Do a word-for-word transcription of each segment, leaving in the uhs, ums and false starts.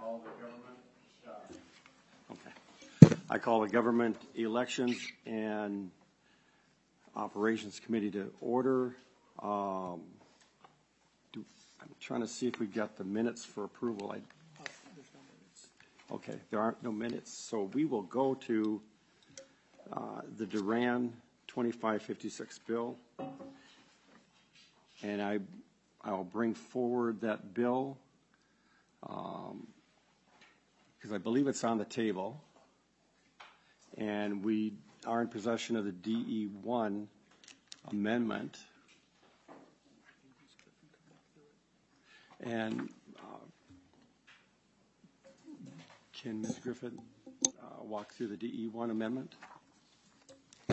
call the government. Uh, okay. I call the Government Elections and Operations Committee to order. Um, do, I'm trying to see if we got the minutes for approval. I, Oh, there's no minutes. okay, there aren't no minutes, so we will go to uh, the Duran twenty-five fifty-six bill, and I I will bring forward that bill because um, I believe it's on the table, and we are in possession of the D E one amendment. And uh, can Miz Griffin uh, walk through the D E one amendment? Uh,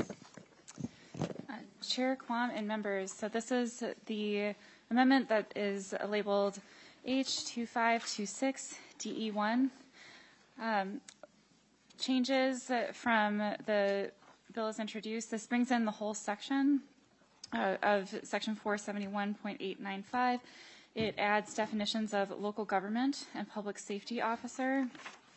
Chair Quam and members, so this is the amendment that is labeled H two five two six D E one. Um, changes from the bill as introduced. This brings in the whole section uh, of section four seventy-one point eight nine five. It adds definitions of local government and public safety officer.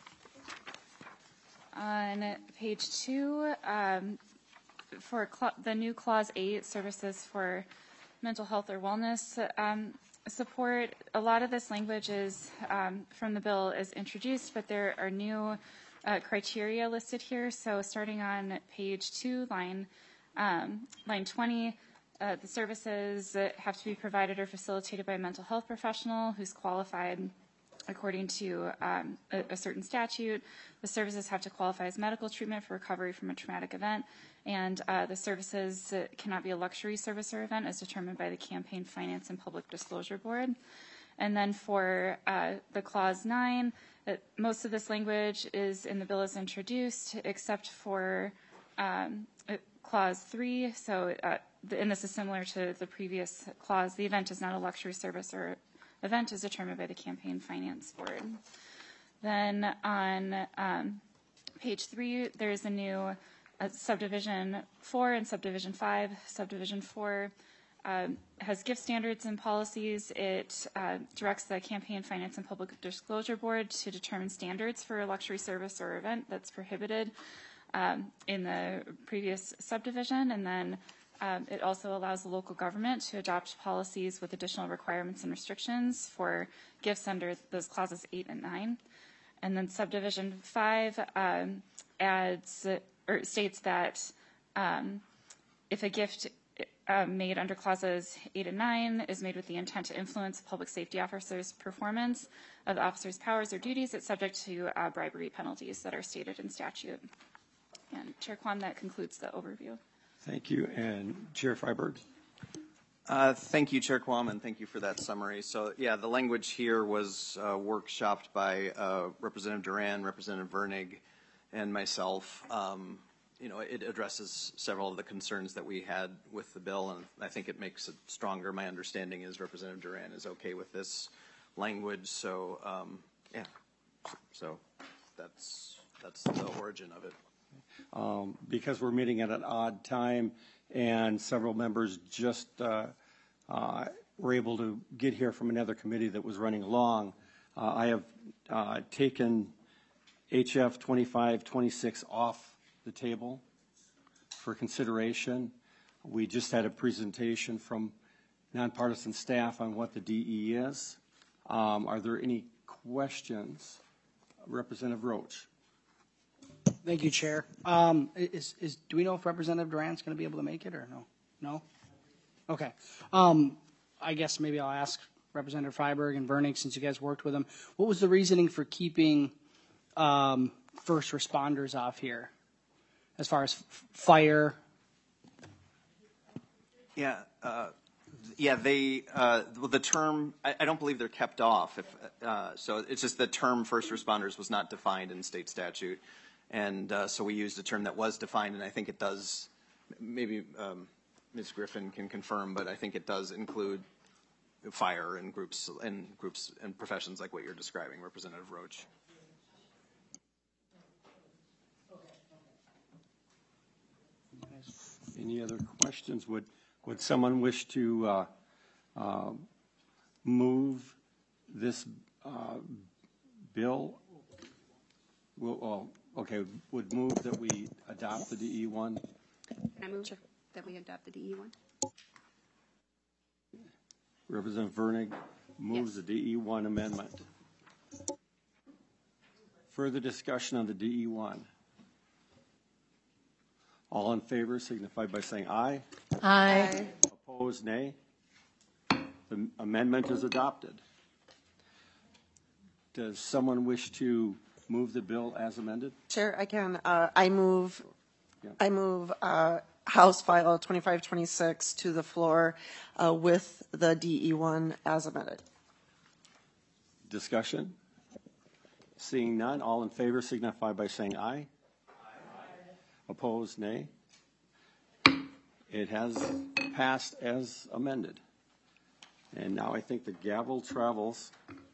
On page two, um, for the new clause eight, services for mental health or wellness um, support, a lot of this language is um, from the bill is introduced, but there are new uh, criteria listed here. So starting on page two, line um, line twenty, uh, the services have to be provided or facilitated by a mental health professional who's qualified according to um, a, a certain statute. The services have to qualify as medical treatment for recovery from a traumatic event, and uh, the services uh, cannot be a luxury service or event as determined by the Campaign Finance and Public Disclosure Board. And then for uh, the clause nine, uh, most of this language is in the bill as introduced, except for um, uh, clause three. So, uh, the, and this is similar to the previous clause. The event is not a luxury service or event is determined by the Campaign Finance Board. Then on um, page three, there's a new uh, subdivision four and subdivision five. Subdivision four um, has gift standards and policies. It uh, directs the Campaign Finance and Public Disclosure Board to determine standards for a luxury service or event that's prohibited um, in the previous subdivision. And then Um, it also allows the local government to adopt policies with additional requirements and restrictions for gifts under those clauses eight and nine. And then subdivision five um, adds or states that um, if a gift uh, made under clauses eight and nine is made with the intent to influence a public safety officer's performance of the officer's powers or duties, it's subject to uh, bribery penalties that are stated in statute. And Chair Kwan, that concludes the overview. Thank you. And Chair Freiberg. Uh, thank you, Chair Quam, and thank you for that summary. So, yeah, the language here was uh, workshopped by uh, Representative Duran, Representative Vernig, and myself. Um, you know, it addresses several of the concerns that we had with the bill, and I think it makes it stronger. My understanding is Representative Duran is okay with this language. So, um, yeah, so that's that's the origin of it. Um, because we're meeting at an odd time and several members just uh, uh, were able to get here from another committee that was running long, uh, I have uh, taken H F twenty-five twenty-six off the table for consideration. We just had a presentation from nonpartisan staff on what the D E is. Um, are there any questions? Representative Roach. Thank you, Chair. Um, is, is, do we know if Representative Duran's going to be able to make it or no? No? Okay. Um, I guess maybe I'll ask Representative Freiberg and Vernig, since you guys worked with them, what was the reasoning for keeping um, first responders off here as far as f- fire? Yeah. Uh, Yeah, they, uh, the term, I, I don't believe they're kept off. If, uh, so it's just the term first responders was not defined in state statute. And uh, so we used a term that was defined, and I think it does, maybe um, Miz Griffin can confirm, but I think it does include fire and groups and groups and professions like what you're describing, Representative Roach. Any other questions? Would would someone wish to uh, uh, move this uh, bill, will, oh, okay, would move that we adopt the D E one. I move that we adopt the D E one. Representative Vernig moves Yes. the D E one amendment. Further discussion on the D E one. All in favor signify by saying aye. Aye. Opposed, nay. The amendment is adopted. Does someone wish to move the bill as amended? Chair, I can. Uh, I move. Yeah. I move uh, House File twenty-five twenty-six to the floor uh, with the D E one as amended. Discussion? Seeing none, all in favor signify by saying aye. Aye. Opposed, nay. It has passed as amended. And now I think the gavel travels.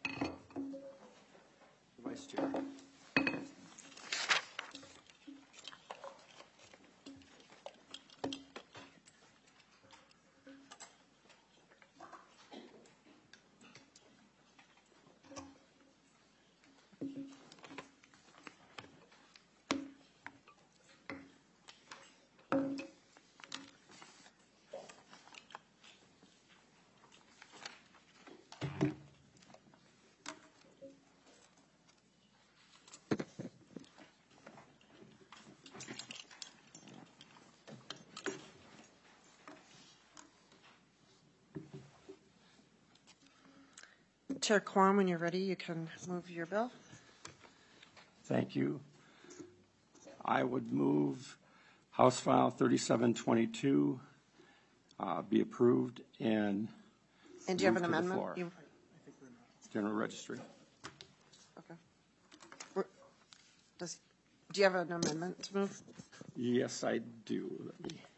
Vice Chair. Chair Quam, when you're ready, you can move your bill. Thank you. I would move House File thirty-seven twenty-two uh, be approved and And do you have move an to the amendment? floor. You- General Registry. okay. We're- Does, do you have an amendment to move? Yes, I do. Let me.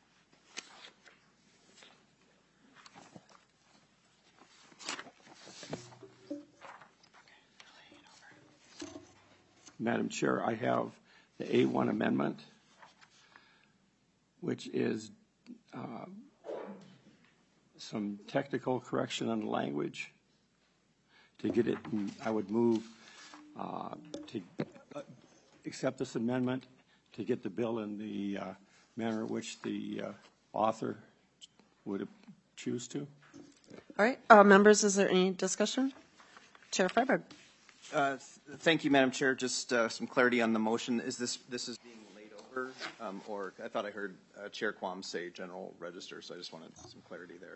Madam Chair, I have the A one amendment, which is uh, some technical correction on the language. To get it, I would move uh, to uh, accept this amendment to get the bill in the uh, manner in which the uh, author would choose to. All right, uh, members, is there any discussion? Chair Freiberg. Uh, th- Thank you, Madam Chair. Just uh, some clarity on the motion. Is this, this is being laid over? Um, Or, I thought I heard uh, Chair Quam say General Register, so I just wanted some clarity there.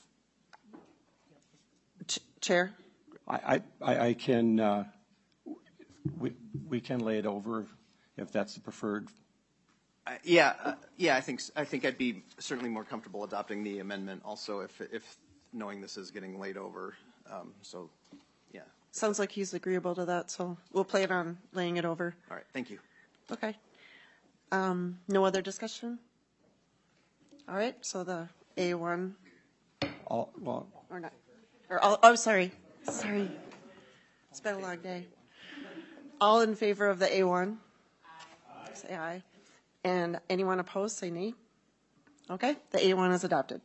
Ch- Chair. I, I, I can, uh, we, we can lay it over if that's the preferred. Uh, Yeah, uh, yeah, I think, s- I think I'd be certainly more comfortable adopting the amendment also if, if knowing this is getting laid over. Um, So, yeah. Sounds like he's agreeable to that, so we'll plan on laying it over. All right, thank you. Okay. Um, no other discussion? All right, so the A one, All, well, or not, or, all- oh, sorry, sorry. It's been a long day. All in favor of the A one? Say aye. And anyone opposed, say nay. Okay, the A one is adopted.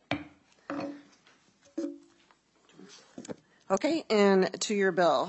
Okay, and to your bill.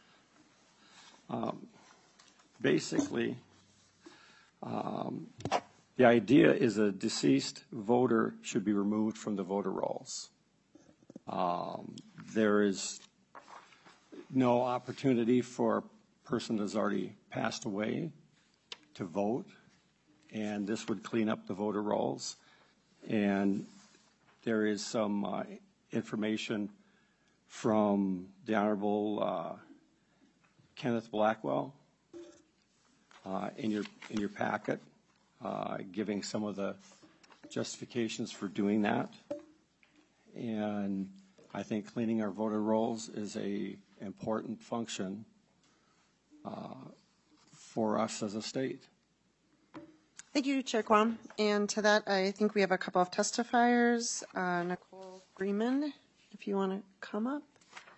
basically, um, the idea is a deceased voter should be removed from the voter rolls. Um, there is no opportunity for a person that's already passed away to vote, and this would clean up the voter rolls. And there is some uh, information from the Honorable uh, Kenneth Blackwell uh, in your in your packet, uh, giving some of the justifications for doing that. And I think cleaning our voter rolls is a important function uh, for us as a state. Thank you, Chair Quam. And to that, I think we have a couple of testifiers. Uh, Nicole Freeman, if you want to come up.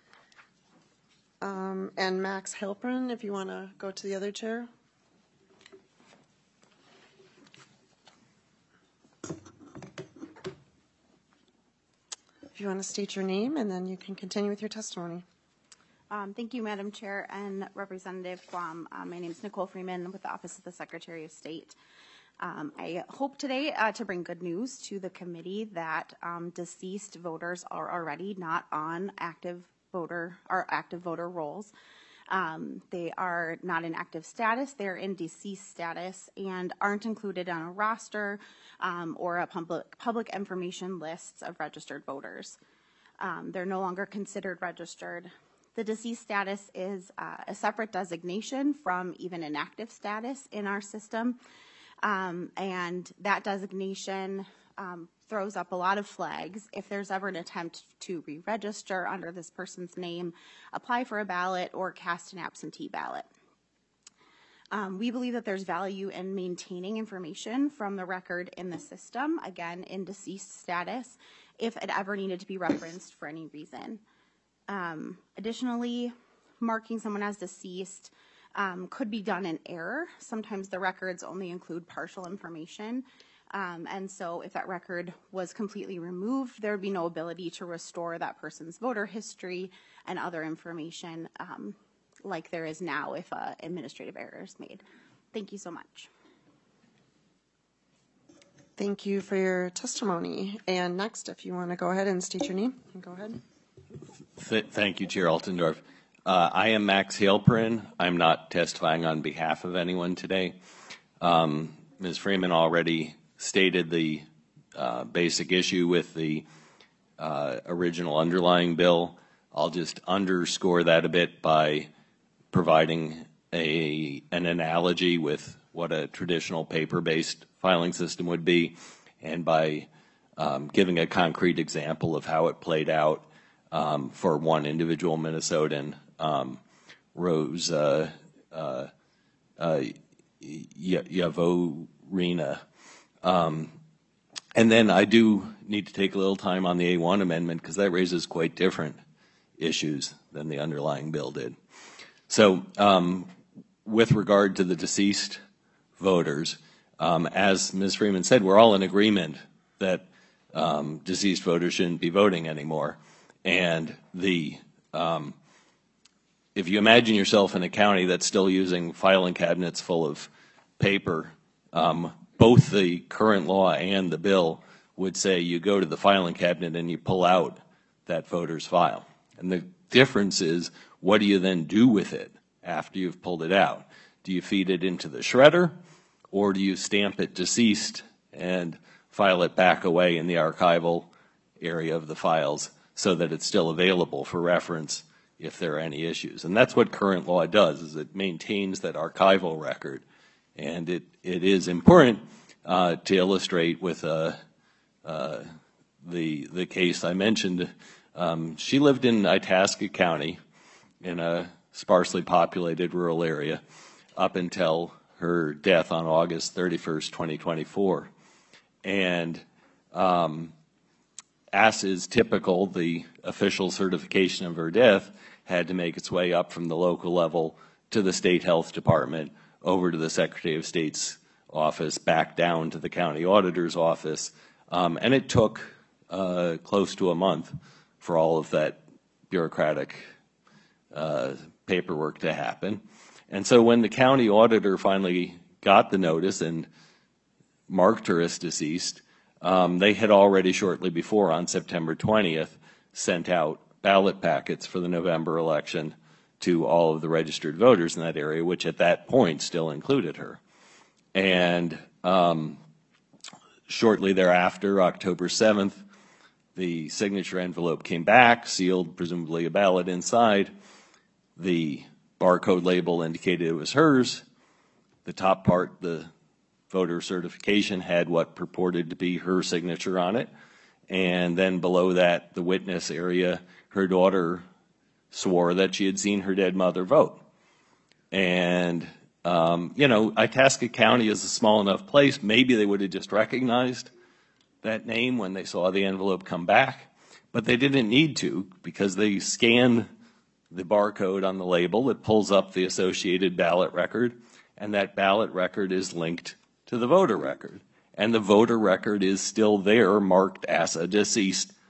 Um, and Max Halpern, if you want to go to the other chair. If you want to state your name, and then you can continue with your testimony. Um, thank you, Madam Chair and Representative Guam. Uh, my name is Nicole Freeman with the Office of the Secretary of State. Um, I hope today uh, to bring good news to the committee that um, deceased voters are already not on active voter or active voter rolls. Um, they are not in active status, they're in deceased status and aren't included on a roster um, or a public, public information lists of registered voters. Um, they're no longer considered registered. The deceased status is uh, a separate designation from even inactive status in our system. Um, and that designation um, throws up a lot of flags. If there's ever an attempt to re-register under this person's name, apply for a ballot, or cast an absentee ballot. Um, we believe that there's value in maintaining information from the record in the system, again, in deceased status, if it ever needed to be referenced for any reason. Um, additionally, marking someone as deceased Um, could be done in error. Sometimes the records only include partial information. Um, and so if that record was completely removed, there would be no ability to restore that person's voter history and other information um, like there is now if uh, administrative error is made. Thank you so much. Thank you for your testimony. And next, if you want to go ahead and state your name, go ahead. Th- thank you, Chair Altendorf. Uh, I am Max Halperin. I'm not testifying on behalf of anyone today. Um, Miz Freeman already stated the uh, basic issue with the uh, original underlying bill. I'll just underscore that a bit by providing a an analogy with what a traditional paper-based filing system would be, and by um, giving a concrete example of how it played out um, for one individual Minnesotan, Um, Rose uh, uh, uh, Yavorina. Um, and then I do need to take a little time on the A one amendment because that raises quite different issues than the underlying bill did. So um, with regard to the deceased voters, um, as Miz Freeman said, we're all in agreement that um, deceased voters shouldn't be voting anymore. And the um, if you imagine yourself in a county that's still using filing cabinets full of paper, um, both the current law and the bill would say you go to the filing cabinet and you pull out that voter's file. And the difference is, what do you then do with it after you've pulled it out? Do you feed it into the shredder, or do you stamp it deceased and file it back away in the archival area of the files so that it's still available for reference if there are any issues? And that's what current law does, is it maintains that archival record. And it, it is important uh, to illustrate with uh, uh, the, the case I mentioned. Um, she lived in Itasca County in a sparsely populated rural area up until her death on August thirty-first, twenty twenty-four. And um, as is typical, the official certification of her death had to make its way up from the local level to the state health department, over to the Secretary of State's office, back down to the county auditor's office. Um, and it took uh, close to a month for all of that bureaucratic uh, paperwork to happen. And so when the county auditor finally got the notice and marked her as deceased, um, they had already shortly before, on September twentieth, sent out ballot packets for the November election to all of the registered voters in that area, which at that point still included her. And um, shortly thereafter, October seventh, the signature envelope came back, sealed, presumably a ballot inside. The barcode label indicated it was hers. The top part, the voter certification, had what purported to be her signature on it. And then below that, the witness area, her daughter swore that she had seen her dead mother vote. And, um, you know, Itasca County is a small enough place, maybe they would have just recognized that name when they saw the envelope come back. But they didn't need to, because they scanned the barcode on the label. It pulls up the associated ballot record, and that ballot record is linked to the voter record. And the voter record is still there, marked as a deceased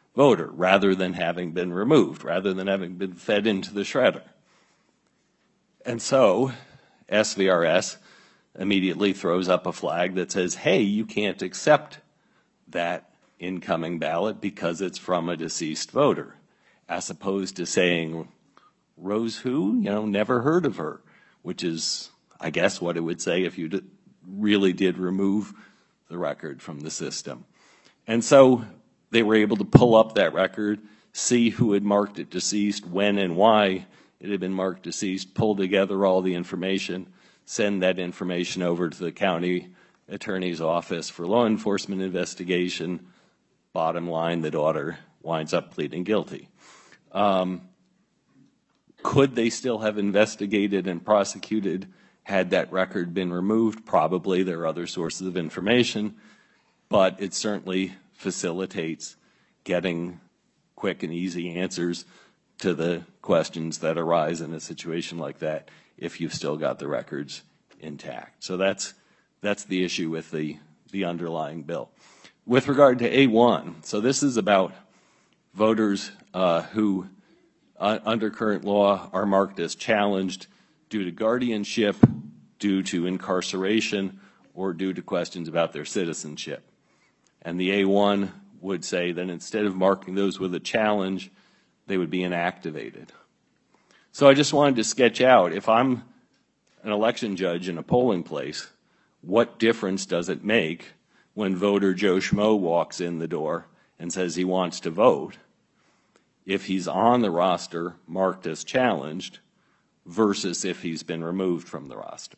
voter, rather than having been removed, rather than having been fed into the shredder. And so S V R S immediately throws up a flag that says, hey, you can't accept that incoming ballot because it's from a deceased voter, as opposed to saying, Rose who? You know, never heard of her, which is, I guess, what it would say if you d- really did remove the record from the system. And so they were able to pull up that record, see who had marked it deceased, when and why it had been marked deceased, pull together all the information, send that information over to the county attorney's office for law enforcement investigation. Bottom line, the daughter winds up pleading guilty. Um, could they still have investigated and prosecuted had that record been removed? Probably. There are other sources of information, but it certainly facilitates getting quick and easy answers to the questions that arise in a situation like that if you've still got the records intact. So that's that's the issue with the, the underlying bill. With regard to A one, so this is about voters uh, who, uh, under current law, are marked as challenged due to guardianship, due to incarceration, or due to questions about their citizenship. And the A one would say that instead of marking those with a challenge, they would be inactivated. So I just wanted to sketch out, if I'm an election judge in a polling place, what difference does it make when voter Joe Schmo walks in the door and says he wants to vote, if he's on the roster marked as challenged versus if he's been removed from the roster?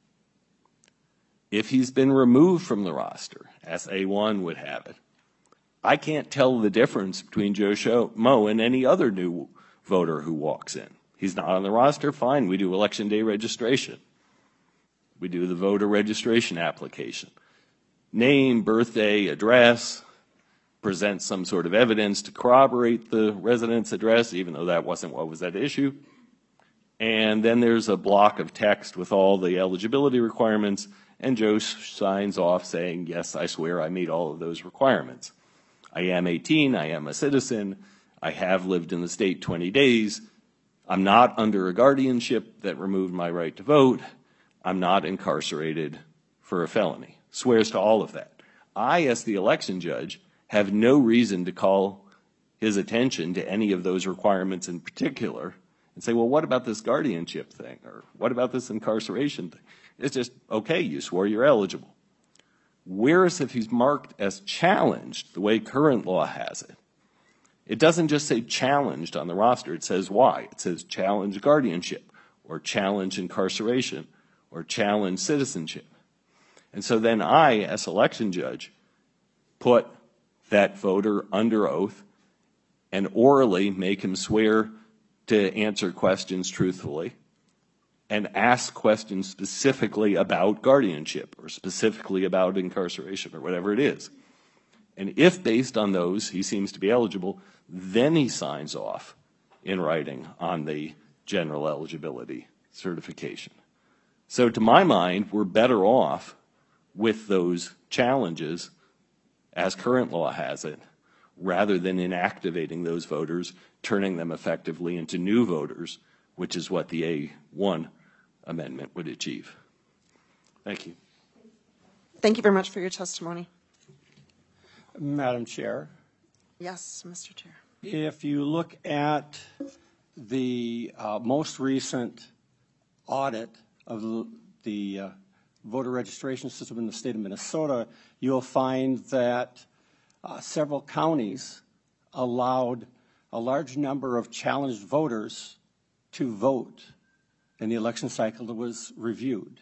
If he's been removed from the roster, as A one would have it, I can't tell the difference between Joe Schmo and any other new voter who walks in. He's not on the roster, fine, we do election day registration. We do the voter registration application. Name, birthday, address, present some sort of evidence to corroborate the resident's address, even though that wasn't what was at issue. And then there's a block of text with all the eligibility requirements, and Joe signs off saying, yes, I swear I meet all of those requirements. I am eighteen, I am a citizen, I have lived in the state twenty days, I'm not under a guardianship that removed my right to vote, I'm not incarcerated for a felony. Swears to all of that. I, as the election judge, have no reason to call his attention to any of those requirements in particular and say, well, what about this guardianship thing? Or what about this incarceration thing? It's just, okay, you swore you're eligible. Whereas if he's marked as challenged, the way current law has it, it doesn't just say challenged on the roster, it says why. It says challenge guardianship, or challenge incarceration, or challenge citizenship. And so then I, as election judge, put that voter under oath and orally make him swear to answer questions truthfully and ask questions specifically about guardianship or specifically about incarceration or whatever it is. And if based on those he seems to be eligible, then he signs off in writing on the general eligibility certification. So to my mind, we're better off with those challenges as current law has it, rather than inactivating those voters, turning them effectively into new voters, which is what the A one amendment would achieve. Thank you. Thank you very much for your testimony. Madam Chair, Yes, Mister Chair. if you look at the uh, most recent audit of the, the uh, voter registration system in the state of Minnesota, you'll find that uh, several counties allowed a large number of challenged voters to vote in the election cycle that was reviewed.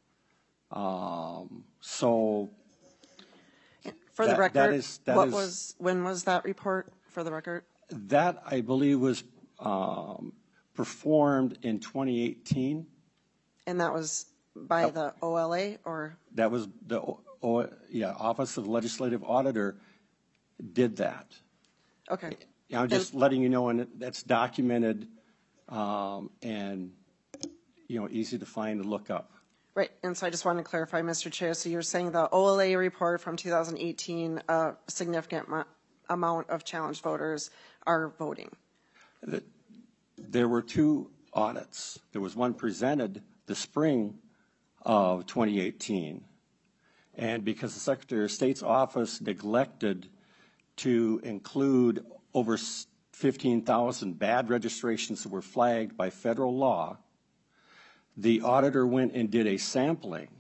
Um, so For the That- record, that is- that what is- was, when was that report, for the record? that, I believe, was um, performed in twenty eighteen. And that was by the O L A, or? That was the, o- o- yeah, Office of Legislative Auditor did that. Okay. Yeah, I'm just letting you know, and it- that's documented um, and, you know, easy to find and look up. Right, and so I just wanted to clarify, Mister Chair, so you're saying the O L A report from two thousand eighteen, a significant mo- amount of challenged voters are voting? that there were two audits. There was one presented the spring of twenty eighteen, and because the Secretary of State's office neglected to include over fifteen thousand bad registrations that were flagged by federal law, the auditor went and did a sampling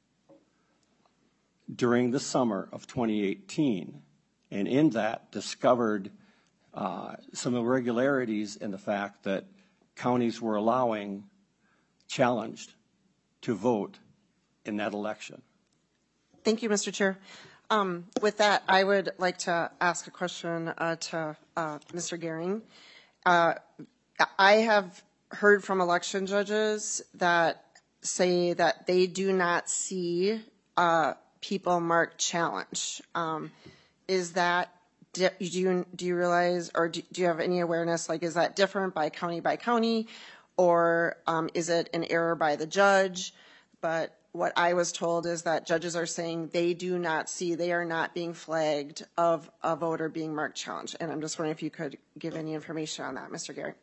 during the summer of twenty eighteen, and in that discovered uh, some irregularities in the fact that counties were allowing challenged to vote in that election. Thank you, Mister Chair. Um, with that, I would like to ask a question uh, to uh, Mister Gehring. Uh, I have heard from election judges that say that they do not see uh, people marked challenge. Um, is that do you do you realize, or do, do you have any awareness? Like, is that different by county by county, or um, is it an error by the judge? But what I was told is that judges are saying they do not see, they are not being flagged of a voter being marked challenge. And I'm just wondering if you could give any information on that, Mister Gehring.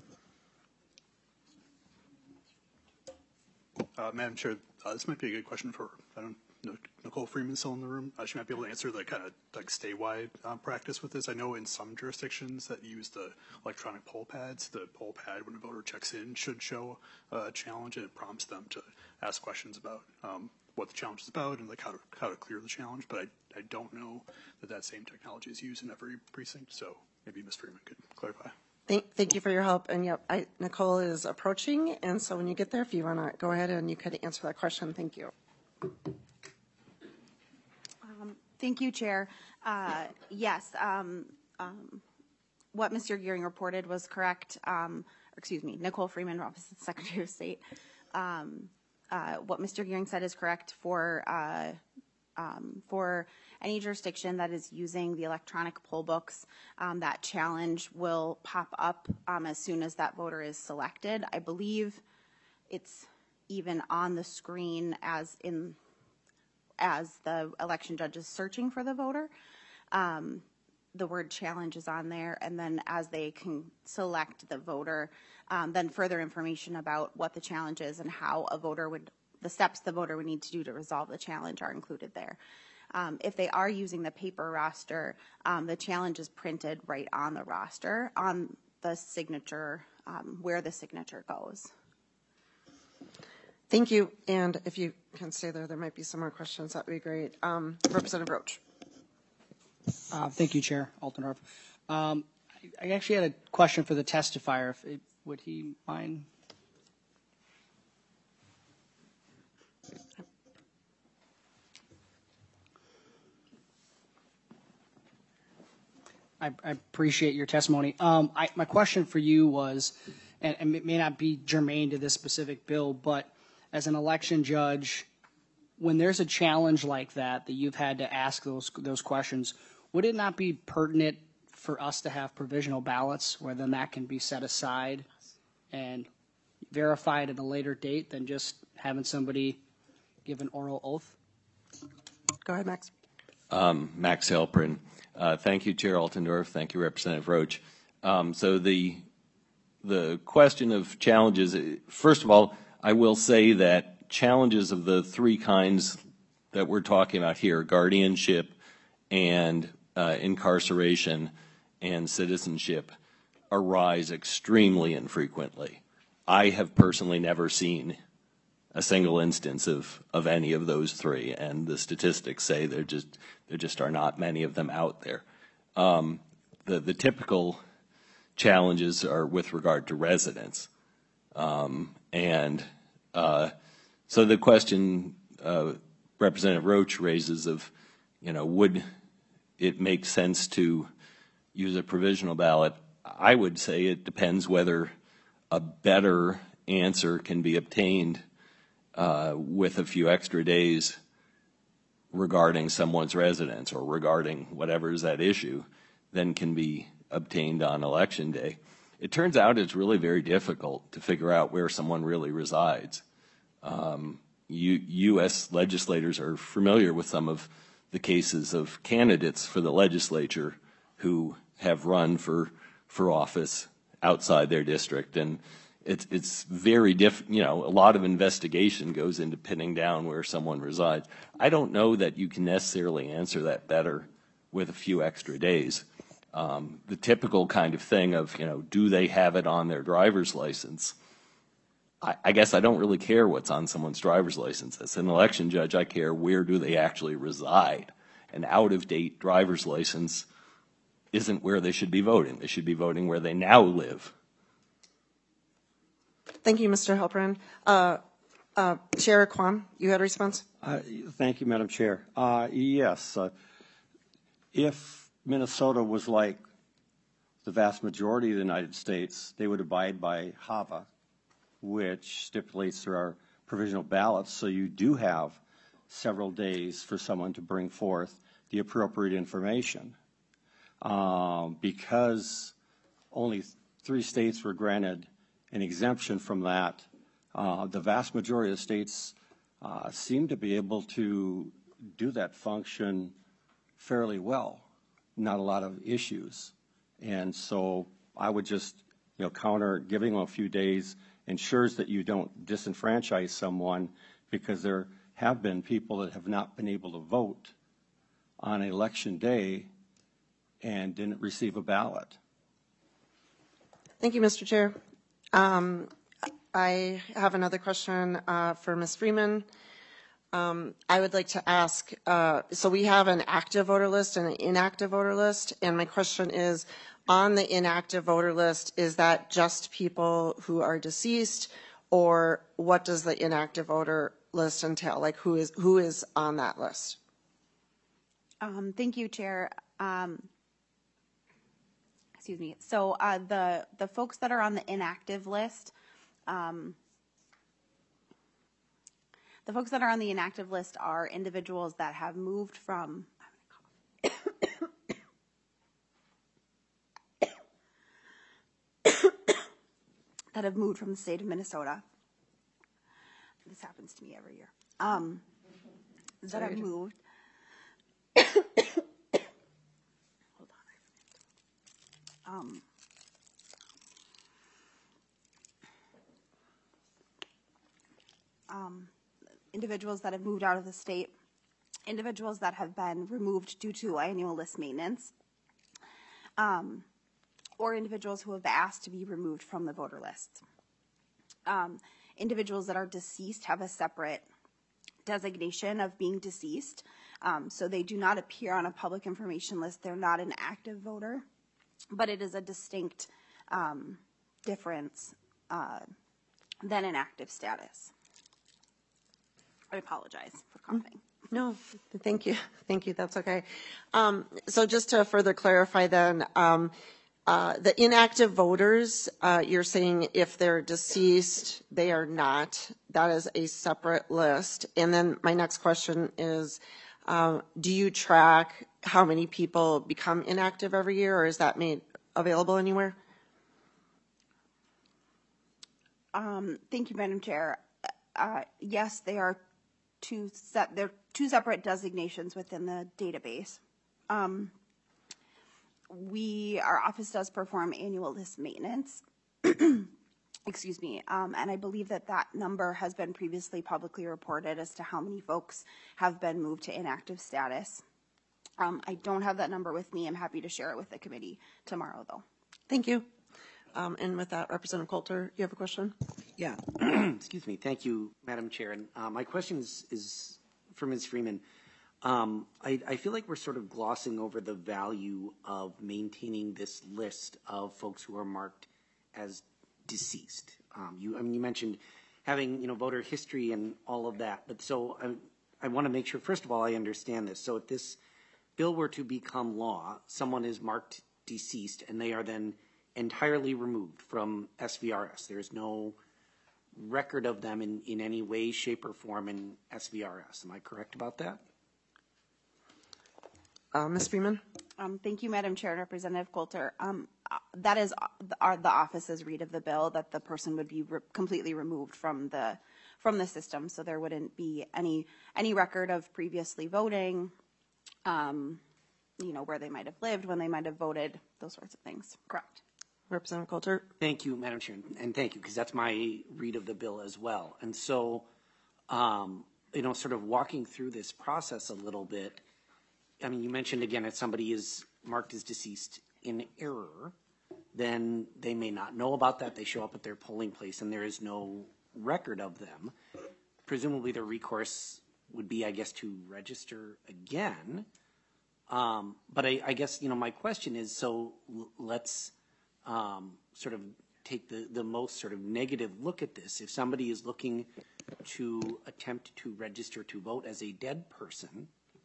Uh, Madam Chair, uh, this might be a good question for, I don't know, Nicole Freeman still in the room. Uh, she might be able to answer the kind of like statewide um, practice with this. I know in some jurisdictions that use the electronic poll pads, the poll pad when a voter checks in should show uh, a challenge, and it prompts them to ask questions about um, what the challenge is about and like how to how to clear the challenge. But I, I don't know that that same technology is used in every precinct. So maybe Miz Freeman could clarify. Thank, thank you for your help. And yep, I, Nicole is approaching. And so when you get there, if you want to go ahead and you could answer that question. Thank you. Um, thank you, Chair. Uh, yes, um, um, what Mister Gehring reported was correct. Um, or excuse me, Nicole Freeman, Office of the Secretary of State. Um, uh, what Mister Gehring said is correct for uh, um, for any jurisdiction that is using the electronic poll books. Um, that challenge will pop up um, as soon as that voter is selected. I believe it's even on the screen as in as the election judge is searching for the voter. Um, the word challenge is on there, and then as they can select the voter, um, then further information about what the challenge is and how a voter would, the steps the voter would need to do to resolve the challenge are included there. Um, if they are using the paper roster, um, the challenge is printed right on the roster, on the signature, um, where the signature goes. Thank you. And if you can stay there, there might be some more questions. That would be great. Um, Representative Roach. Uh, thank you, Chair Altendorf. Um, I, I actually had a question for the testifier. If it, would he mind? I, I appreciate your testimony. Um, I, my question for you was, and, and it may not be germane to this specific bill, but as an election judge, when there's a challenge like that, that you've had to ask those those questions, would it not be pertinent for us to have provisional ballots where then that can be set aside and verified at a later date than just having somebody give an oral oath? Go ahead, Max. Um, Max Halpern. Uh, thank you, Chair Altendorf. Thank you, Representative Roach. Um, so the the question of challenges, first of all, I will say that challenges of the three kinds that we're talking about here, guardianship and uh, incarceration and citizenship, arise extremely infrequently. I have personally never seen a single instance of, of any of those three, and the statistics say there just there just are not many of them out there. Um, the the typical challenges are with regard to residents, um, and uh, so the question uh, Representative Roach raises of, you know, would it make sense to use a provisional ballot? I would say it depends whether a better answer can be obtained Uh, with a few extra days regarding someone's residence or regarding whatever is at issue than can be obtained on election day. It turns out it's really very difficult to figure out where someone really resides. Um, U- U.S. legislators are familiar with some of the cases of candidates for the legislature who have run for for office outside their district, and it's it's very diff. You know, a lot of investigation goes into pinning down where someone resides. I don't know that you can necessarily answer that better with a few extra days. Um, the typical kind of thing of, you know, do they have it on their driver's license? I, I guess I don't really care what's on someone's driver's license. As an election judge, I care where do they actually reside. An out-of-date driver's license isn't where they should be voting. They should be voting where they now live. Thank you, Mister Halperin. Uh, uh, Chair Quam, you had a response? Uh, Thank you, Madam Chair. Uh, Yes, uh, if Minnesota was like the vast majority of the United States, they would abide by HAVA, which stipulates there are provisional ballots, so you do have several days for someone to bring forth the appropriate information. Um, because only three states were granted an exemption from that, uh, the vast majority of states uh, seem to be able to do that function fairly well. Not a lot of issues. And so I would just, you know, counter giving them a few days ensures that you don't disenfranchise someone, because there have been people that have not been able to vote on election day and didn't receive a ballot. Thank you, Mister Chair. Um, I have another question uh, for Miz Freeman. Um, I would like to ask, uh, so we have an active voter list and an inactive voter list, and my question is, on the inactive voter list, is that just people who are deceased, or what does the inactive voter list entail? Like, who is who is on that list? Um, thank you, Chair. Um, excuse me. So uh, the the folks that are on the inactive list, um, the folks that are on the inactive list are individuals that have moved from. that have moved from the state of Minnesota. This happens to me every year. Um, that Sorry. have moved. Hold on. Um, um, individuals that have moved out of the state, individuals that have been removed due to annual list maintenance, um, or individuals who have asked to be removed from the voter list. Um, individuals that are deceased have a separate designation of being deceased, um, so they do not appear on a public information list. They're not an active voter, but it is a distinct um, difference uh, than an active status. I apologize for coughing. No, thank you. Thank you. That's okay. Um, so just to further clarify then, um, uh, the inactive voters, uh, you're saying if they're deceased, they are not. That is a separate list. And then my next question is, uh, do you track how many people become inactive every year, or is that made available anywhere? Um, thank you, Madam Chair. Uh, yes, they are two set. They're two separate designations within the database. Um, we, our office does perform annual list maintenance. Excuse me, um, and I believe that that number has been previously publicly reported as to how many folks have been moved to inactive status. Um, I don't have that number with me. I'm happy to share it with the committee tomorrow, though. Thank you. Um, and with that, Representative Coulter, you have a question? Yeah, excuse me. Thank you, Madam Chair. And uh, my question is, is for Miz Freeman. Um, I, I feel like we're sort of glossing over the value of maintaining this list of folks who are marked as deceased. Um, you, I mean, you mentioned having, you know, voter history and all of that. But so I, I want to make sure, first of all, I understand this. So if this bill were to become law, someone is marked deceased and they are then entirely removed from S V R S. There is no record of them in, in any way, shape, or form in S V R S. Am I correct about that? Uh, Miz Freeman? Um, thank you, Madam Chair and Representative Coulter. Um, uh, that is uh, the, our, the office's read of the bill, that the person would be re completely removed from the from the system, so there wouldn't be any any record of previously voting, um, you know, where they might have lived, when they might have voted, those sorts of things. Correct. Representative Coulter? Thank you, Madam Chair, and thank you, because that's my read of the bill as well. And so, um, you know, sort of walking through this process a little bit, I mean, you mentioned again, if somebody is marked as deceased in error, then they may not know about that. They show up at their polling place and there is no record of them. Presumably their recourse would be, I guess, to register again. Um, but I, I guess, you know, my question is, so l- let's um, sort of take the, the most sort of negative look at this. If somebody is looking to attempt to register to vote as a dead person,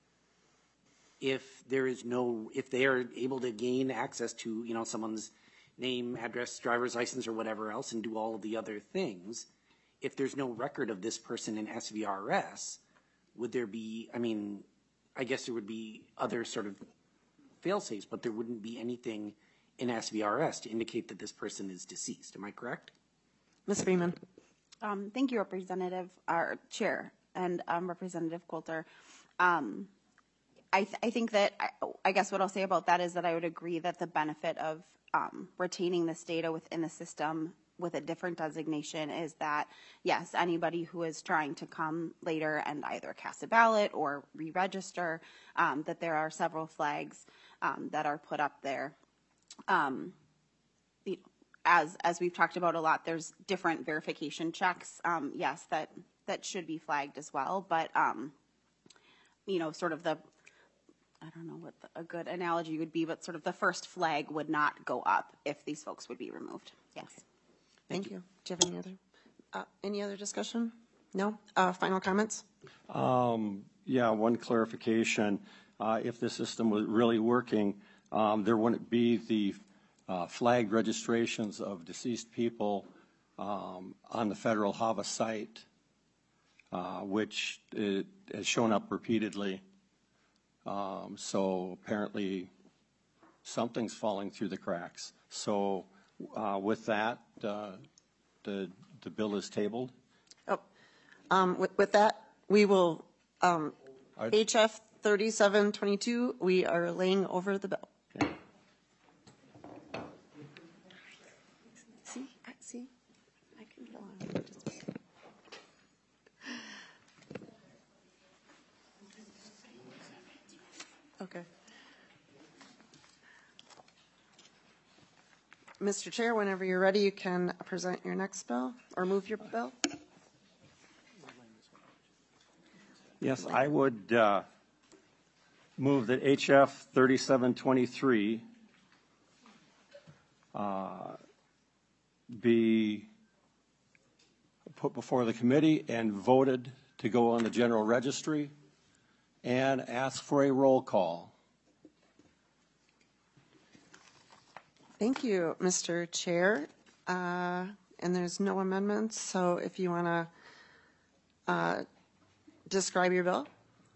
if there is no, if they are able to gain access to, you know, someone's name, address, driver's license, or whatever else, and do all of the other things, if there's no record of this person in S V R S, would there be, I mean, I guess there would be other sort of fail-safes, but there wouldn't be anything in S V R S to indicate that this person is deceased. Am I correct? Miz Freeman? Um, thank you, Representative, or Chair, and um, Representative Coulter. Um, I, th- I think that, I, I guess what I'll say about that is that I would agree that the benefit of um, retaining this data within the system with a different designation is that, yes, anybody who is trying to come later and either cast a ballot or re-register, um, that there are several flags um, that are put up there. Um, the, as as we've talked about a lot, there's different verification checks, um, yes, that, that should be flagged as well, but, um, you know, sort of the, I don't know what the, a good analogy would be, but sort of the first flag would not go up if these folks would be removed. Yes. Thank you. Do you have any other, uh, any other discussion? No? Uh, final comments? Um, yeah, one clarification. Uh, if the system was really working, um, there wouldn't be the uh, flagged registrations of deceased people um, on the federal HAVA site, uh, which it has shown up repeatedly. Um, so apparently something's falling through the cracks. So uh, with that, uh, the, the bill is tabled. Oh, um, with, with that, we will, um, I- H F thirty-seven twenty-two, we are laying over the bill. Okay. See, I, see, I can go on. Just- Okay. Mister Chair, whenever you're ready, you can present your next bill or move your bill. Yes, I would uh, move that H F thirty-seven twenty-three uh, be put before the committee and voted to go on the general registry and ask for a roll call. Thank you, Mister Chair. Uh, and there's no amendments, so if you want to uh, describe your bill.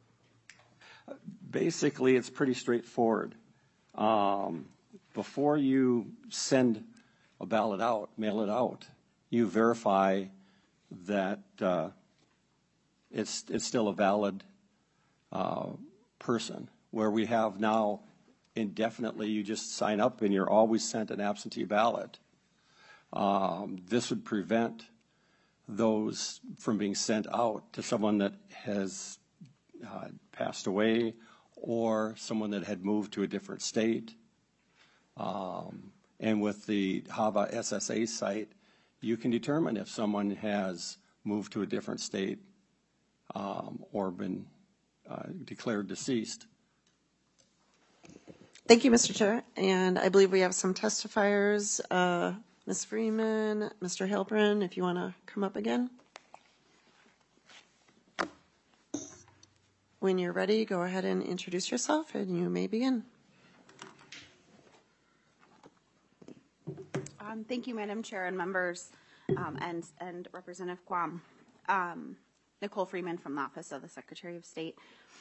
Basically, it's pretty straightforward. Um, before you send a ballot out, mail it out, you verify that uh, it's it's still a valid uh, person. Where we have now indefinitely, you just sign up and you're always sent an absentee ballot. Um, this would prevent those from being sent out to someone that has uh, passed away or someone that had moved to a different state. Um, and with the HAVA S S A site, you can determine if someone has moved to a different state um, or been uh, declared deceased. Thank you, Mister Chair. And I believe we have some testifiers. Uh, Miz Freeman, Mister Hilbrun, if you want to come up again. When you're ready, go ahead and introduce yourself and you may begin. Um, thank you, Madam Chair and members, um, and, and Representative Quam. Um, Nicole Freeman from the Office of the Secretary of State.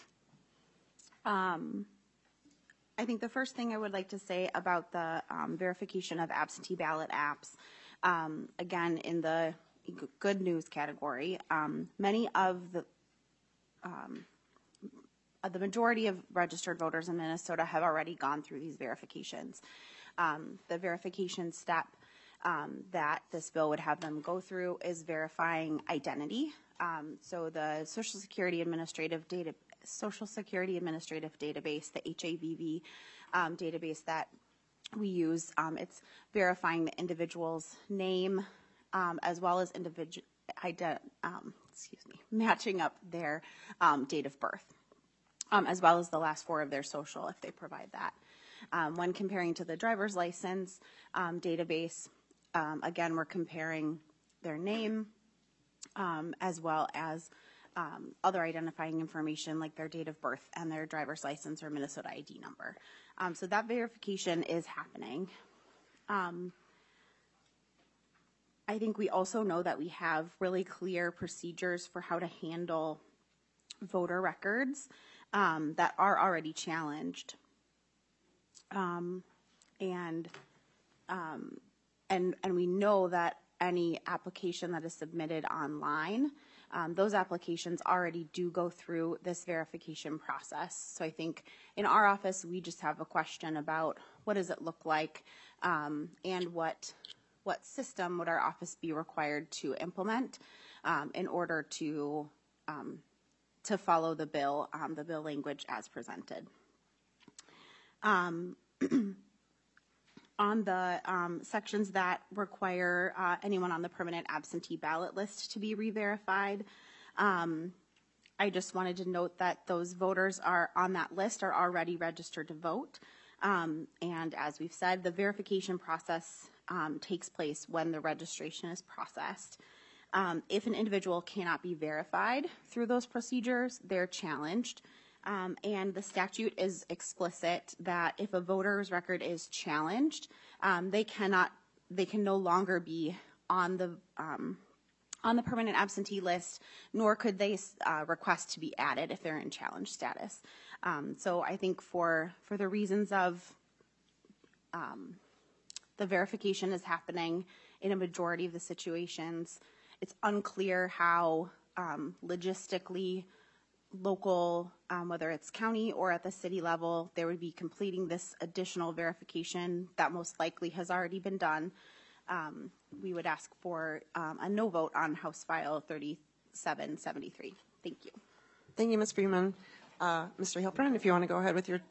Um, I think the first thing I would like to say about the um, verification of absentee ballot apps, um, again, in the good news category, um, many of the um, the majority of registered voters in Minnesota have already gone through these verifications. Um, the verification step um, that this bill would have them go through is verifying identity. Um, so the Social Security Administrative Data, Social Security Administrative Database, the H A V V um, database that we use, um, it's verifying the individual's name um, as well as individual, um, excuse me, matching up their um, date of birth, um, as well as the last four of their social if they provide that. Um, when comparing to the driver's license um, database, um, again, we're comparing their name um, as well as um, other identifying information like their date of birth and their driver's license or Minnesota I D number. Um, so that verification is happening. Um, I think we also know that we have really clear procedures for how to handle voter records um, that are already challenged. Um, and, um, and, and we know that any application that is submitted online, um, those applications already do go through this verification process. So I think in our office, we just have a question about what does it look like um, and what, what system would our office be required to implement um, in order to, um, to follow the bill, um, the bill language as presented. Um, on the um, sections that require uh, anyone on the permanent absentee ballot list to be re-verified, um, I just wanted to note that those voters are on that list are already registered to vote. Um, and as we've said, the verification process um, takes place when the registration is processed. Um, if an individual cannot be verified through those procedures, they're challenged. Um, and the statute is explicit that if a voter's record is challenged, um, they cannot, they can no longer be on the um, on the permanent absentee list, nor could they uh, request to be added if they're in challenge status. Um, so I think for for the reasons of um, the verification is happening in a majority of the situations, it's unclear how um, logistically local, um, whether it's county or at the city level, they would be completing this additional verification that most likely has already been done. Um, we would ask for um, a no vote on House File thirty-seven seventy-three. Thank you. Thank you, Miz Freeman. Uh, Mister Hilprin, if you want to go ahead with your...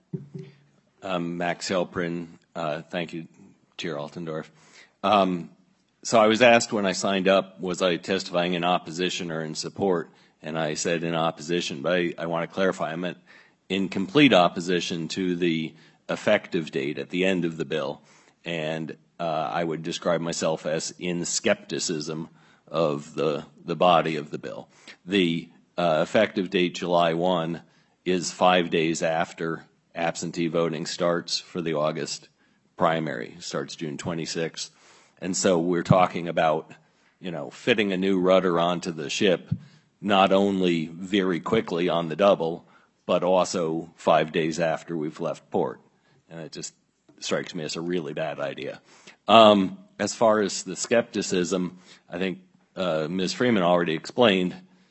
Um, Max Hilprin, uh, thank you, Chair Altendorf. Um, so I was asked when I signed up, was I testifying in opposition or in support? And I said in opposition, but I, I want to clarify, I meant in complete opposition to the effective date at the end of the bill. And uh, I would describe myself as in skepticism of the, the body of the bill. The uh, effective date, July first, is five days after absentee voting starts for the August primary. It starts June twenty-sixth. And so we're talking about, you know, fitting a new rudder onto the ship, not only very quickly on the double, but also five days after we've left port. And it just strikes me as a really bad idea. Um, as far as the skepticism, I think uh, Miz Freeman already explained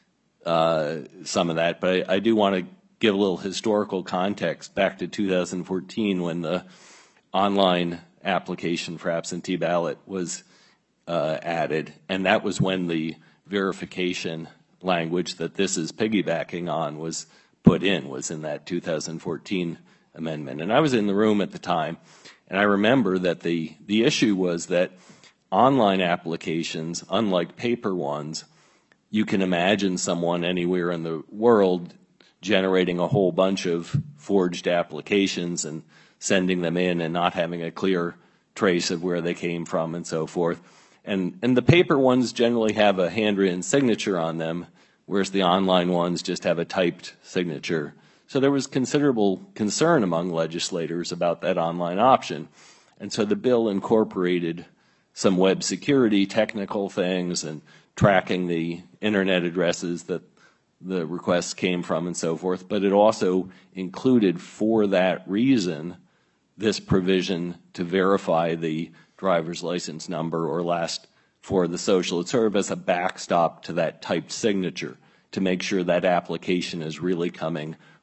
uh, some of that, but I, I do want to give a little historical context back to two thousand fourteen when the online application for absentee ballot was uh, added, and that was when the verification language that this is piggybacking on was put in, was in that two thousand fourteen amendment. And I was in the room at the time, and I remember that the, the issue was that online applications, unlike paper ones, you can imagine someone anywhere in the world generating a whole bunch of forged applications and sending them in and not having a clear trace of where they came from and so forth. And, and the paper ones generally have a handwritten signature on them, whereas the online ones just have a typed signature. So there was considerable concern among legislators about that online option. And so the bill incorporated some web security technical things and tracking the internet addresses that the requests came from and so forth, but it also included for that reason this provision to verify the driver's license number or last four of the social. It served as a backstop to that typed signature to make sure that application is really coming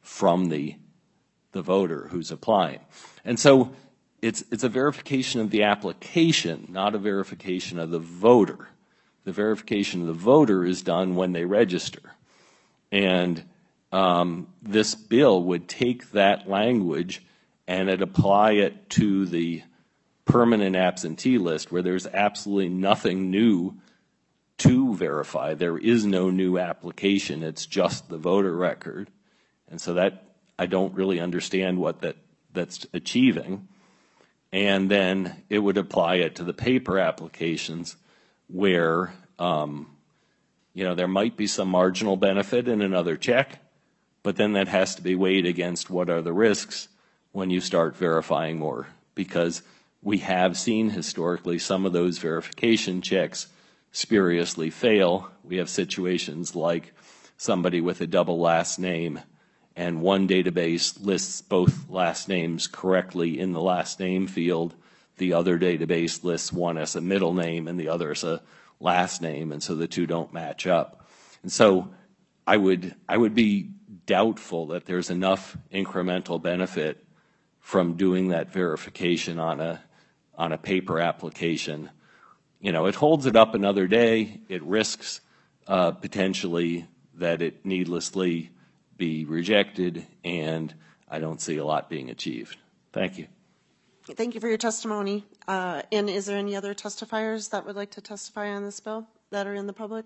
from the, the voter who's applying. And so it's, it's a verification of the application, not a verification of the voter. The verification of the voter is done when they register. And um, this bill would take that language and it apply it to the permanent absentee list where there's absolutely nothing new to verify. There is no new application. It's just the voter record. And so that, I don't really understand what that, that's achieving. And then it would apply it to the paper applications where, um, you know, there might be some marginal benefit in another check, but then that has to be weighed against what are the risks when you start verifying more. Because we have seen historically some of those verification checks spuriously fail. We have situations like somebody with a double last name and one database lists both last names correctly in the last name field. The other database lists one as a middle name and the other as a last name, and so the two don't match up. And so I would, I would be doubtful that there's enough incremental benefit from doing that verification on a, on a paper application. You know, it holds it up another day. It risks uh, potentially that it needlessly be rejected, and I don't see a lot being achieved. Thank you. Thank you for your testimony. Uh, and is there any other testifiers that would like to testify on this bill that are in the public?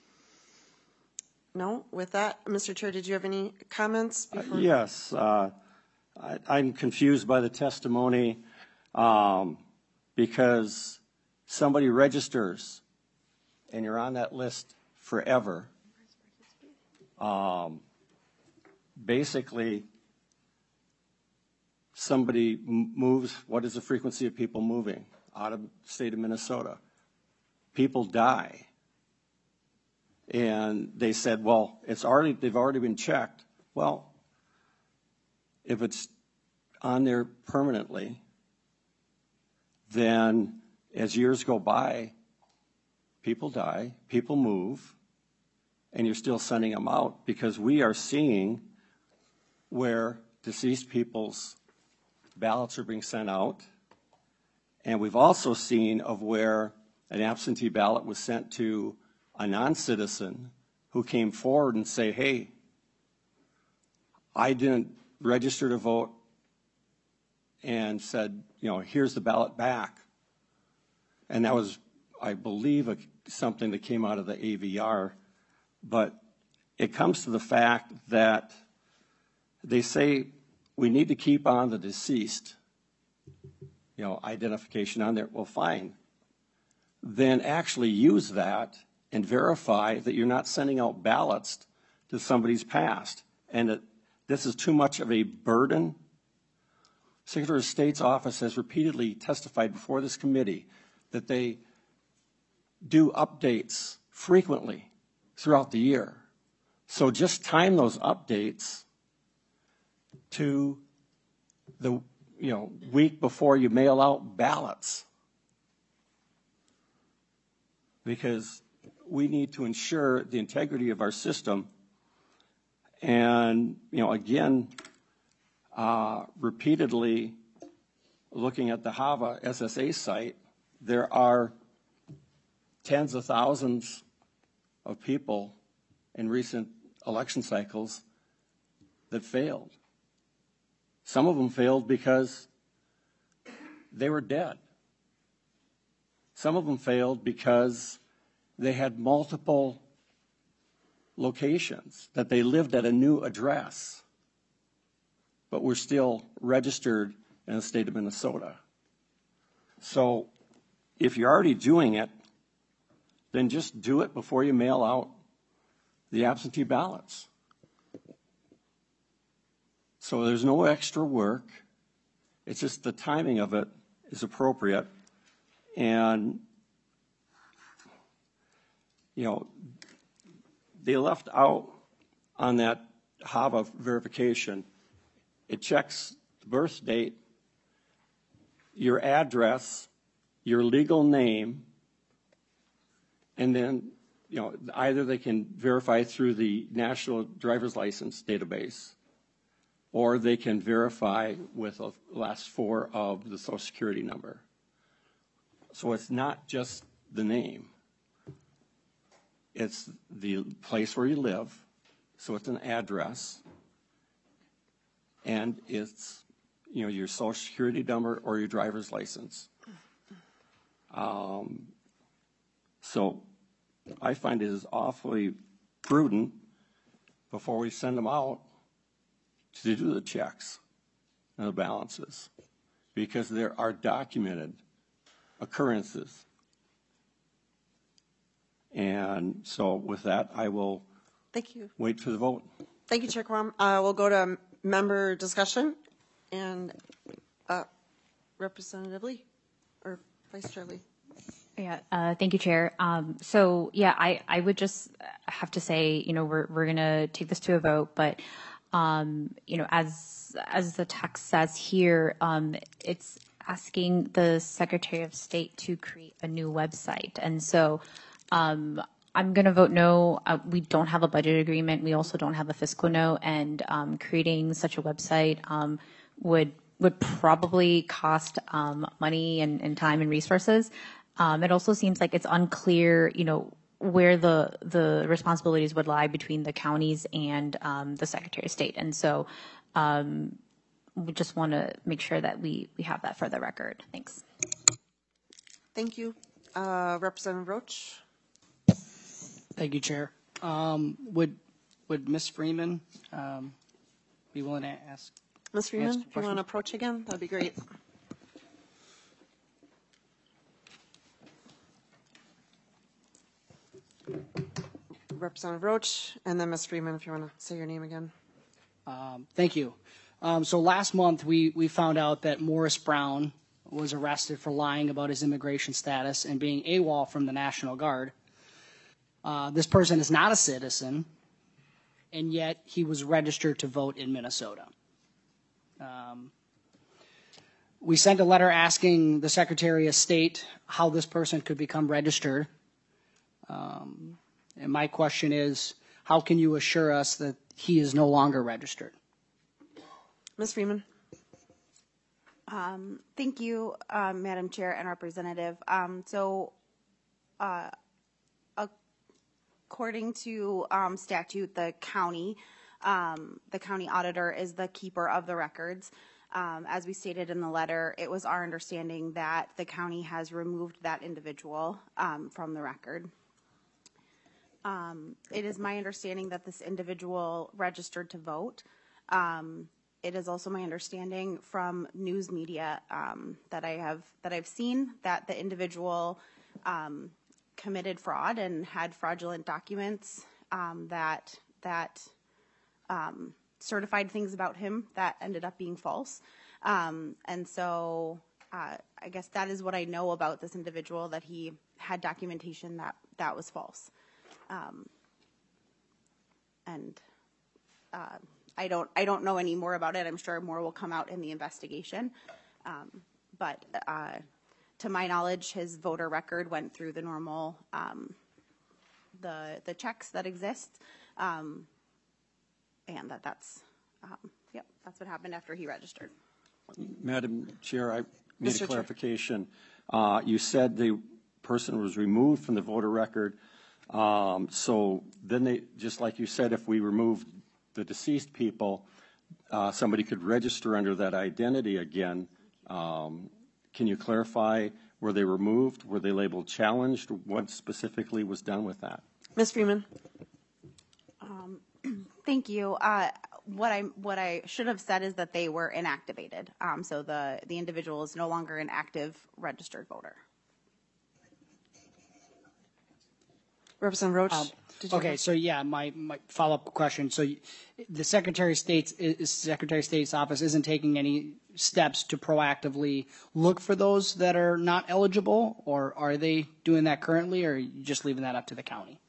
No? With that, Mister Chair, did you have any comments before? Uh, yes. Uh, I, I'm confused by the testimony um, because somebody registers and you're on that list forever. Um, basically, somebody moves. What is the frequency of people moving out of the state of Minnesota? People die. And they said, well, it's already, they've already been checked. Well, if it's on there permanently, then as years go by, people die, people move, and you're still sending them out, because we are seeing where deceased people's ballots are being sent out. And we've also seen of where an absentee ballot was sent to a non-citizen who came forward and say, hey, I didn't register to vote, and said, you know, here's the ballot back. And that was, I believe, a, something that came out of the A V R. But it comes to the fact that they say we need to keep on the deceased, you know, identification on there. Well, fine. Then actually use that and verify that you're not sending out ballots to somebody's past, and that this is too much of a burden. Secretary of State's office has repeatedly testified before this committee that they do updates frequently throughout the year. So just time those updates to the you know week before you mail out ballots, because we need to ensure the integrity of our system. And, you know, again, uh, repeatedly looking at the HAVA S S A site, there are tens of thousands of people in recent election cycles that failed. Some of them failed because they were dead. Some of them failed because they had multiple locations, that they lived at a new address, but were still registered in the state of Minnesota. So if you're already doing it, then just do it before you mail out the absentee ballots. So there's no extra work. It's just the timing of it is appropriate. And you know, they left out on that HAVA verification, it checks the birth date, your address, your legal name, and then, you know, either they can verify through the National Driver's License database, or they can verify with the last four of the social security number. So it's not just the name. It's the place where you live, so it's an address, and it's, you know, your social security number or your driver's license. Um, so I find it is awfully prudent before we send them out to do the checks and the balances, because there are documented occurrences. And so with that, I will Thank you. wait for the vote. Thank you, Chair Quam. Uh, we'll go to member discussion and uh, Representative Lee or Vice Chair Lee. Yeah, uh, thank you, Chair. Um, so, yeah, I, I would just have to say, you know, we're we're going to take this to a vote, but, um, you know, as as the text says here, um, it's asking the Secretary of State to create a new website, and so um, I'm going to vote no. Uh, we don't have a budget agreement. We also don't have a fiscal note, and um, creating such a website um, would would probably cost um, money and, and time and resources. Um, it also seems like it's unclear, you know, where the the responsibilities would lie between the counties and um, the Secretary of State, and so um, we just want to make sure that we we have that for the record. Thanks. Thank you, uh, Representative Roach. Thank you, Chair. Um, would would Miz Freeman um, be willing to ask? Miz Freeman, Answer if you want to approach again, that'd be great. Representative Roach, and then Miz Freeman, if you want to say your name again. Um, thank you. Um, so last month we we found out that Morris Brown was arrested for lying about his immigration status and being AWOL from the National Guard. Uh, this person is not a citizen, and yet he was registered to vote in Minnesota. Um, we sent a letter asking the Secretary of State how this person could become registered. Um, and my question is, how can you assure us that he is no longer registered? Miz Freeman. Um, thank you, uh, Madam Chair and Representative. Um, so, uh, according to um, statute, the county, um, the county auditor is the keeper of the records. Um, as we stated in the letter, it was our understanding that the county has removed that individual um, from the record. Um, it is my understanding that this individual registered to vote. Um, it is also my understanding from news media um, that I have that I've seen that the individual um, committed fraud and had fraudulent documents um, that that um, certified things about him that ended up being false. Um, and so uh, I guess that is what I know about this individual, that he had documentation that that was false. Um, and uh, I don't I don't know any more about it. I'm sure more will come out in the investigation. Um, but uh, to my knowledge, his voter record went through the normal um, the the checks that exist, um, and that that's um, yep that's what happened after he registered. Madam Chair, I need Mister a Chair. clarification. Uh, you said the person was removed from the voter record. Um, so then they, just like you said, if we removed the deceased people, uh, somebody could register under that identity again. Um, can you clarify, were they removed? Were they labeled challenged? What specifically was done with that? Miz Freeman. Um, thank you. Uh, what I what I should have said is that they were inactivated. Um, so the the individual is no longer an active registered voter. Representative Roach. Um, did you okay, have- so yeah, my, my follow-up question. So you- the Secretary of State's is, Secretary of State's office isn't taking any steps to proactively look for those that are not eligible, or are they doing that currently, or are you just leaving that up to the county?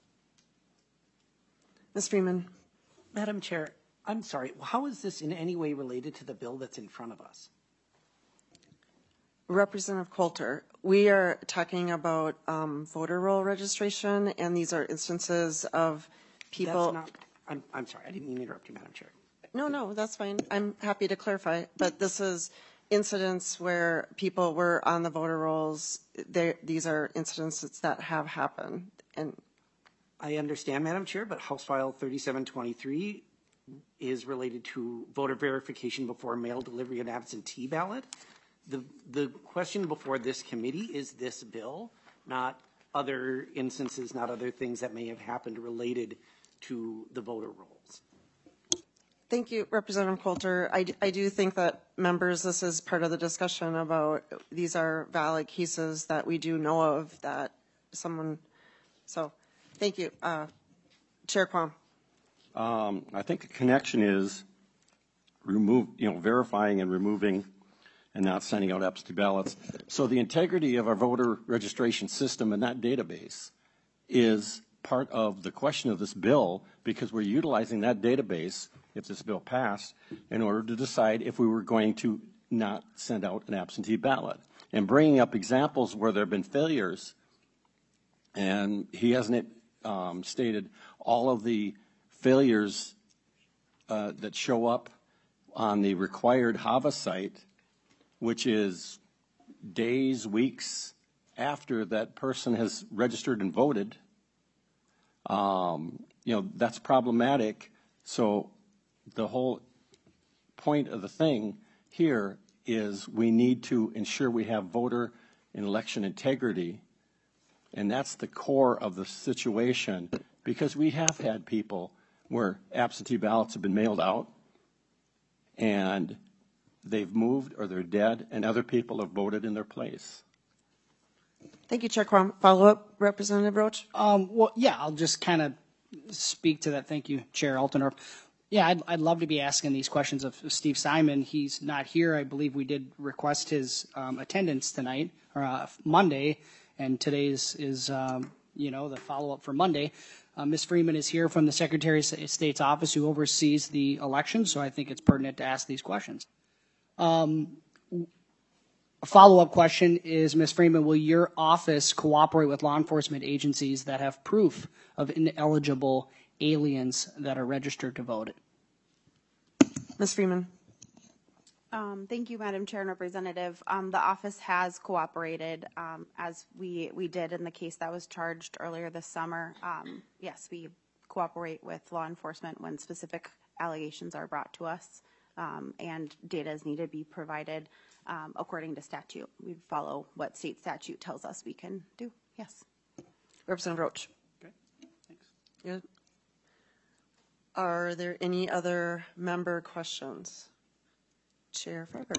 Miz Freeman. Madam Chair, I'm sorry, how is this in any way related to the bill that's in front of us? Representative Coulter, we are talking about um, voter roll registration, and these are instances of people. That's not, I'm, I'm sorry, I didn't mean to interrupt you, Madam Chair. No, no, that's fine. I'm happy to clarify, but this is incidents where people were on the voter rolls. They, these are incidences that have happened. And I understand, Madam Chair, but House File thirty-seven twenty-three is related to voter verification before mail delivery and absentee ballot. The, the question before this committee is this bill, not other instances, not other things that may have happened related to the voter rolls. thank you, Representative Coulter. I, I do think that members, this is part of the discussion about these are valid cases that we do know of that someone, so thank you. Uh, Chair Quam. Um, I think the connection is remove, you know, verifying and removing and not sending out absentee ballots. So the integrity of our voter registration system and that database is part of the question of this bill, because we're utilizing that database, if this bill passed, in order to decide if we were going to not send out an absentee ballot. And bringing up examples where there have been failures, and he hasn't um, stated all of the failures uh, that show up on the required HAVA site, which is days, weeks after that person has registered and voted. Um, you know, that's problematic. So the whole point of the thing here is we need to ensure we have voter and election integrity. And that's the core of the situation, because we have had people where absentee ballots have been mailed out and they've moved or they're dead and other people have voted in their place. Thank you, Chair Quam. Follow up, Representative Roach. Um, well, yeah, I'll just kind of speak to that. Thank you, Chair Altenor. Yeah, I'd, I'd love to be asking these questions of Steve Simon. He's not here. I believe we did request his um, attendance tonight, or uh, Monday, and today's is, um, you know, the follow-up for Monday. Uh, Miz Freeman is here from the Secretary of State's office who oversees the election, so I think it's pertinent to ask these questions. Um, a follow-up question is, Miz Freeman, will your office cooperate with law enforcement agencies that have proof of ineligible aliens that are registered to vote? Miz Freeman. Um, thank you, Madam Chair and Representative. Um, the office has cooperated, um, as we, we did in the case that was charged earlier this summer. Um, yes, we cooperate with law enforcement when specific allegations are brought to us, um, and data is needed to be provided um, according to statute. We follow what state statute tells us we can do. Yes. Representative Roach. Okay, thanks. Good. Are there any other member questions? Chair Farber.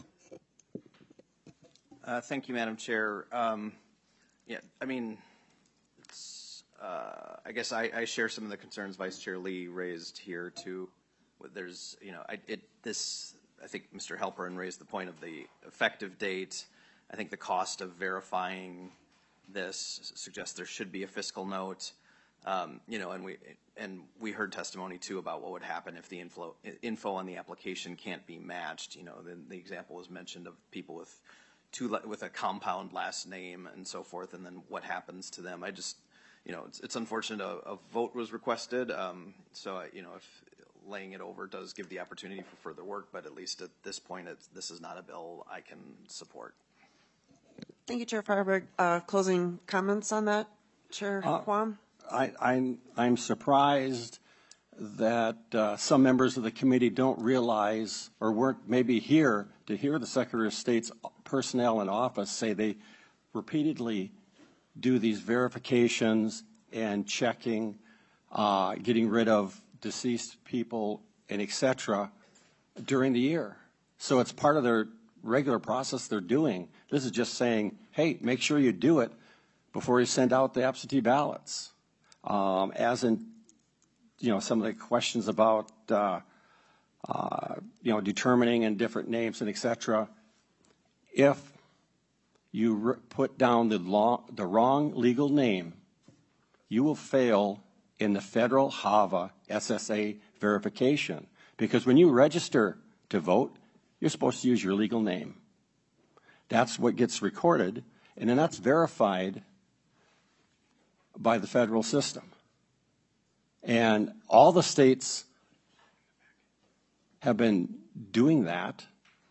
Uh, thank you, Madam Chair. Um, yeah, I mean, it's, uh, I guess I, I share some of the concerns Vice Chair Lee raised here too. There's, you know, I, it, this, I think Mister Halperin raised the point of the effective date. I think the cost of verifying this suggests there should be a fiscal note. Um, you know, and we and we heard testimony too about what would happen if the info info on the application can't be matched. You know, then the example was mentioned of people with two with a compound last name and so forth, and then what happens to them. I just, you know, it's, it's unfortunate a, a vote was requested. Um, so I, you know, if laying it over does give the opportunity for further work, but at least at this point, it's, this is not a bill I can support. Thank you, Chair Farber. Uh, closing comments on that, Chair Uh, Quam? I, I'm, I'm surprised that uh, some members of the committee don't realize or weren't maybe here to hear the Secretary of State's personnel in office say they repeatedly do these verifications and checking, uh, getting rid of deceased people and et cetera during the year. So it's part of their regular process they're doing. This is just saying, hey, make sure you do it before you send out the absentee ballots. Um, as in, you know, some of the questions about, uh, uh, you know, determining and different names and et cetera. If you re- put down the, law, the wrong legal name, you will fail in the federal HAVA S S A verification. Because when you register to vote, you're supposed to use your legal name. That's what gets recorded, and then that's verified by the federal system. And all the states have been doing that,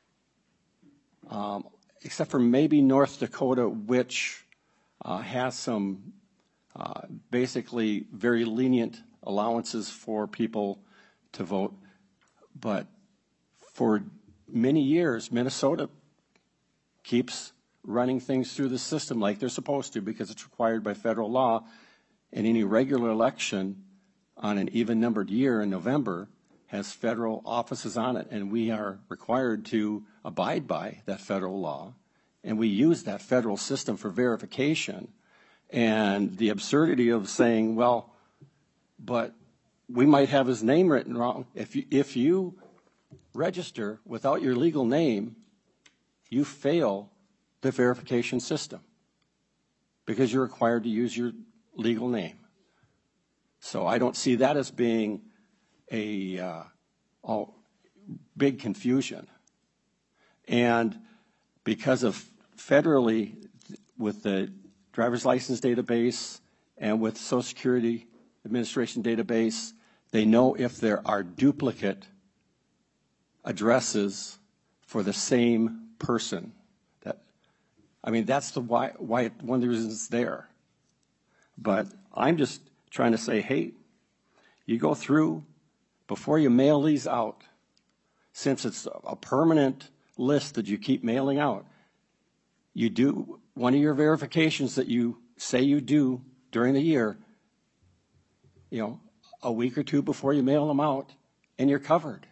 um, except for maybe North Dakota, which uh, has some uh, basically very lenient allowances for people to vote. But for many years, Minnesota keeps running things through the system like they're supposed to because it's required by federal law. And any regular election on an even-numbered year in November has federal offices on it, and we are required to abide by that federal law. And we use that federal system for verification. And the absurdity of saying, well, but we might have his name written wrong. If you, if you register without your legal name, you fail the verification system because you're required to use your legal name. So I don't see that as being a uh, oh, big confusion. And because of federally, with the driver's license database and with Social Security Administration database, they know if there are duplicate addresses for the same person. That, I mean, that's the why, why it, one of the reasons it's there. But I'm just trying to say, hey, you go through, before you mail these out, since it's a permanent list that you keep mailing out, you do one of your verifications that you say you do during the year, you know, a week or two before you mail them out, and you're covered.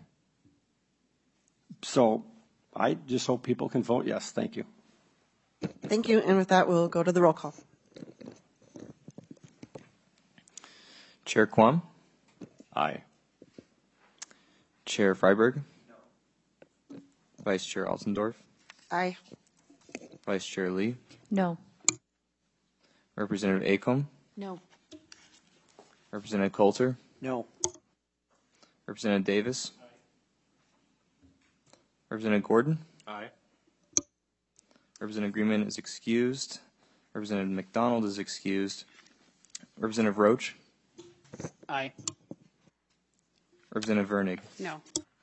So I just hope people can vote yes. Thank you. Thank you. And with that, we'll go to the roll call. Chair Quam? Aye. Chair Freiberg? No. Vice Chair Altendorf? Aye. Vice Chair Lee? No. Representative Acomb? No. Representative Coulter? No. Representative Davis? Aye. Representative Gordon? Aye. Representative Greenman is excused. Representative McDonald is excused. Representative Roach? Aye. Representative Vernig? No.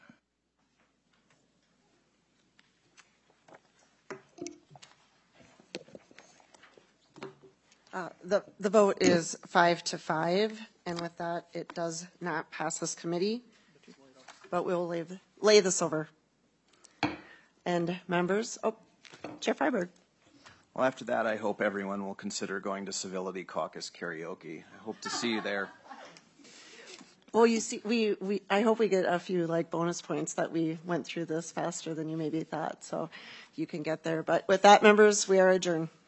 Uh, the, the vote is five to five, and with that, it does not pass this committee, but we'll lay, the, lay this over. And members, oh, Chair Freiberg. Well, after that, I hope everyone will consider going to Civility Caucus karaoke. I hope to see you there. Well, you see, we, we, I hope we get a few like bonus points that we went through this faster than you maybe thought, so you can get there. But with that, members, we are adjourned.